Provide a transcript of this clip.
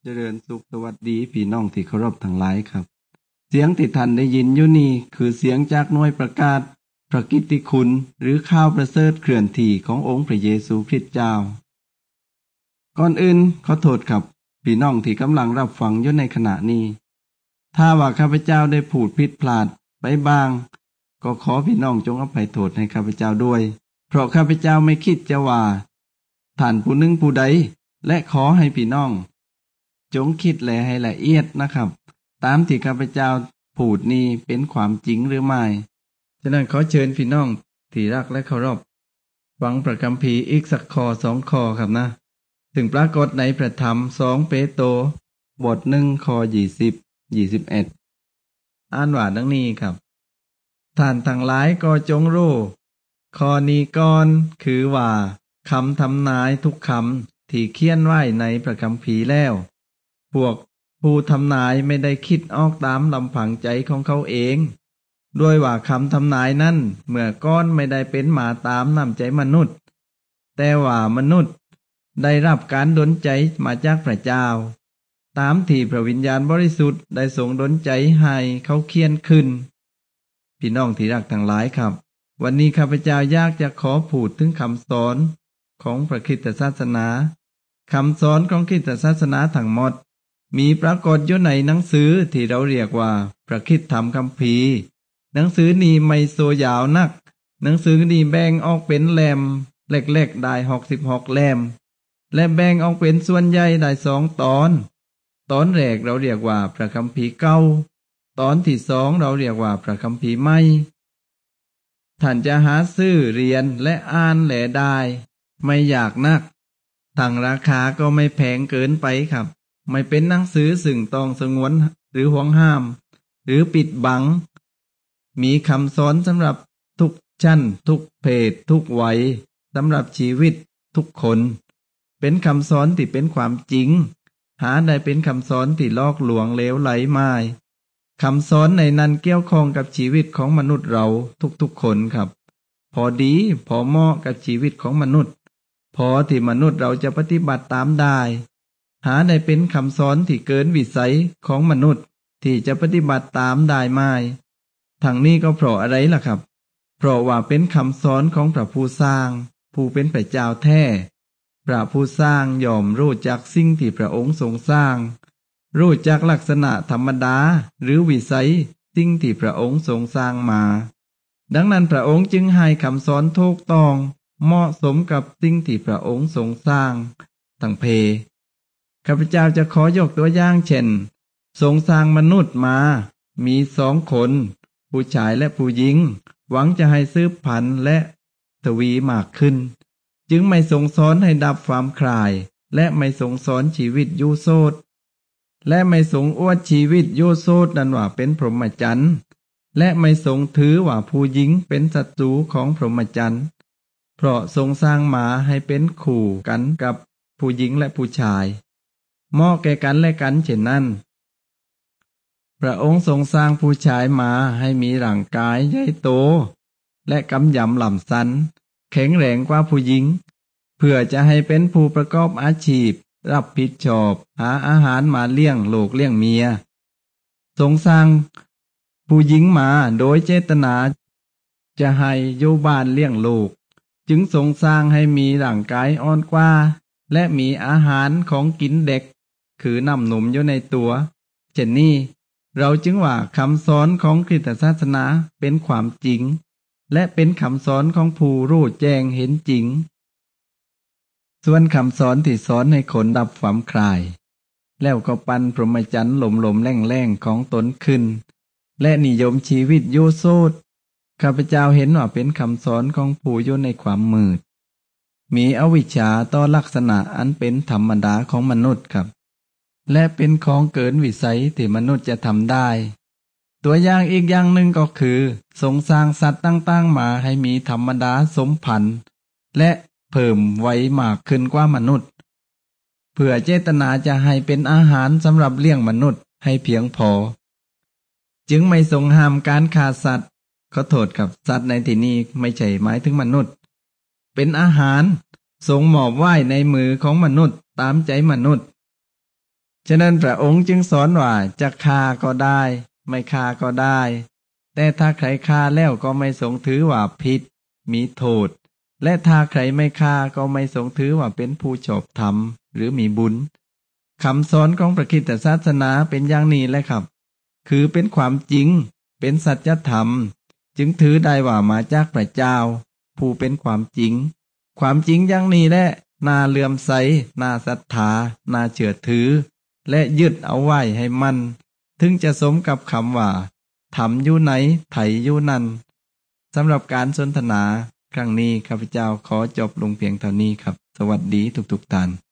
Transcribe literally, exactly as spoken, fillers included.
เจริญสุขสวัสดีพี่น้องที่เคารพทั้งหลายครับเสียงที่ท่านได้ยินอยู่นี่คือเสียงจากหน่วยประกาศพระกิตติคุณหรือข่าวประเสริฐเคลื่อนที่ขององค์พระเยซูคริสต์เจ้าก่อนอื่นขอโทษครับพี่น้องที่กำลังรับฟังอยู่ในขณะนี้ถ้าว่าข้าพเจ้าได้พูดผิดพลาดไปบ้างก็ขอพี่น้องจงอภัยโทษให้ข้าพเจ้าด้วยเพราะข้าพเจ้าไม่คิดจะว่าท่านผู้หนึ่งผู้ใดและขอให้พี่น้องจงคิดแลให้ละเอียดนะครับตามที่ข้าพเจ้าพูดนี้เป็นความจริงหรือไม่ฉะนั้นขอเชิญพี่น้องที่รักและเคารพฟังพระคัมภีร์อีกสักข้อสองข้อครับนะถึงปรากฏในพระธรรมสองเปโตรบทหนึ่งข้อยี่สิบ ยี่สิบเอ็ดอ่านว่าดังนี้ครับท่านทั้งหลายก็จงรู้ข้อนี้ก่อนคือว่าคำทำนายทุกคำที่เขียนไว้ในพระคัมภีร์แล้วพวกผู้ทำนายไม่ได้คิดออกตามลำพังใจของเขาเองด้วยว่าคำทำนายนั้นเมื่อก้อนไม่ได้เป็นมาตามน้ำใจมนุษย์แต่ว่ามนุษย์ได้รับการดลใจมาจากพระเจ้าตามที่พระวิญญาณบริสุทธิ์ได้ทรงดลใจให้เขาเขียนขึ้นพี่น้องที่รักทั้งหลายครับวันนี้ข้าพเจ้าอยากจะขอพูดถึงคำสอนของพระคริสตศาสนาคำสอนของคริสตศาสนาทั้งหมดมีปรากฏอยู่ในหนังสือที่เราเรียกว่าพระคริสตธรรมคัมภีร์หนังสือนี้ไม่โซยาวนักหนังสือนี้แบ่งออกเป็นแหลมเล็กๆได้หกสิบหกแหลมและแบ่งออกเป็นส่วนใหญ่ได้สองตอนตอนแรกเราเรียกว่าพระคัมภีร์เก่าตอนที่สองเราเรียกว่าพระคัมภีร์ใหม่ท่านจะหาซื้อเรียนและอ่านแหลได้ไม่ยากนักทางราคาก็ไม่แพงเกินไปครับไม่เป็นหนังสือซึ่งต้องสงวนหรือห่วงห้ามหรือปิดบังมีคำสอนสำหรับทุกชั้นทุกเพศทุกวัยสำหรับชีวิตทุกคนเป็นคำสอนที่เป็นความจริงหาได้เป็นคำสอนที่ลอกลวงเลวไหลไม่คำสอนในนั้นเกี่ยวข้องกับชีวิตของมนุษย์เราทุกๆคนครับพอดีพอเหมาะกับชีวิตของมนุษย์พอที่มนุษย์เราจะปฏิบัติตามได้หาได้เป็นคำสอนที่เกินวิสัยของมนุษย์ที่จะปฏิบัติตามได้ไม่ทั้งนี้ก็เพราะอะไรล่ะครับเพราะว่าเป็นคำสอนของพระผู้สร้างผู้เป็นพระเจ้าแท้พระผู้สร้างยอมรู้จักสิ่งที่พระองค์ทรงสร้างรู้จักลักษณะธรรมดาหรือวิสัยสิ่งที่พระองค์ทรงสร้างมาดังนั้นพระองค์จึงให้คำสอนถูกต้องเหมาะสมกับสิ่งที่พระองค์ทรงสร้างทั้งเพข้าพเจ้าจะขอยกตัวอย่างเช่นทรงสร้างมนุษย์มามีสองคนผู้ชายและผู้หญิงหวังจะให้สืบพันธุ์และทวีมากขึ้นจึงไม่ทรงสอนให้ดับความคลายและไม่ทรงสอนชีวิตอยู่โสดและไม่ทรงอวดชีวิตอยู่โสดนั้นว่าเป็นพรหมจรรย์และไม่ทรงถือว่าผู้หญิงเป็นศัตรูของพรหมจรรย์เพราะทรงสร้างมาให้เป็นคู่กันกับผู้หญิงและผู้ชายเหมาะแก่กันและกันเช่นนั้นพระองค์ทรงสร้างผู้ชายมาให้มีร่างกายใหญ่โตและกำยำลำสันแข็งแรงกว่าผู้หญิงเพื่อจะให้เป็นผู้ประกอบอาชีพรับผิดชอบหาอาหารมาเลี้ยงลูกเลี้ยงเมียทรงสร้างผู้หญิงมาโดยเจตนาจะให้อยู่บ้านเลี้ยงลูกจึงทรงสร้างให้มีร่างกายอ่อนกว่าและมีอาหารของกินเด็กคือน้ำนมอยู่ในตัวเช่นนี้เราจึงว่าคำสอนของคริสตศาสนาเป็นความจริงและเป็นคำสอนของผู้รู้แจ้งเห็นจริงส่วนคำสอนที่สอนให้คนดับความคลายแล้วก็ปั้นพรหมจรรย์หลมๆแรงๆของตนขึ้นและนิยมชีวิตโยโซดข้าพเจ้าเห็นว่าเป็นคำสอนของผู้อยู่ในความมืดมีอวิชชาต่อลักษณะอันเป็นธรรมดาของมนุษย์ครับและเป็นของเกินวิสัยที่มนุษย์จะทำได้ตัวอย่างอีกอย่างหนึ่งก็คือทรงสร้างสัตว์ต่างๆมาให้มีธรรมดาสมพันธุ์และเพิ่มไว้มากขึ้นกว่ามนุษย์เพื่อเจตนาจะให้เป็นอาหารสำหรับเลี้ยงมนุษย์ให้เพียงพอจึงไม่ทรงห้ามการฆ่าสัตว์ขอโทษกับสัตว์ในที่นี้ไม่ใช่หมายถึงมนุษย์เป็นอาหารทรงมอบไว้ในมือของมนุษย์ตามใจมนุษย์ฉะนั้นพระองค์จึงสอนว่าจะฆ่าก็ได้ไม่ฆ่าก็ได้แต่ถ้าใครฆ่าแล้วก็ไม่ทรงถือว่าผิดมีโทษและถ้าใครไม่ฆ่าก็ไม่ทรงถือว่าเป็นผู้ชอบธรรมหรือมีบุญคำสอนของพระคริสตศาสนาเป็นอย่างนี้แหละครับคือเป็นความจริงเป็นสัจธรรมจึงถือได้ว่ามาจากพระเจ้าผู้เป็นความจริงความจริงอย่างนี้แหละน่าเลื่อมใสน่าศรัทธาน่าเชื่อถือและยึดเอาไว้ให้มั่นถึงจะสมกับคำว่าธรรมอยู่ไหนไถอยู่นั่นสำหรับการสนทนาครั้งนี้ข้าพเจ้าขอจบลงเพียงเท่านี้ครับสวัสดีทุกๆท่าน